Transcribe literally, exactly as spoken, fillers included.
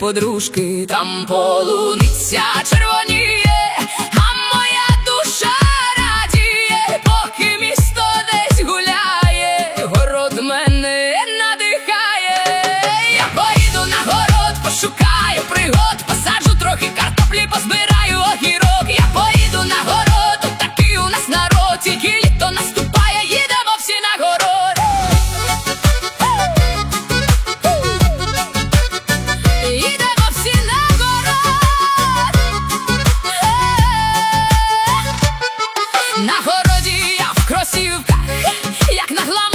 подружки. Там полуниця червоніє, а моя душа радіє, поки місто десь гуляє, город мене надихає. Я поїду на город, пошукаю пригод, посаджу трохи картоплі, позбираю огірок. Я поїду на город, тут такий у нас народ, тільки літо наступає, їдемо всі на город. Їдемо всі на город. На городі я в кросівках, як на гламурі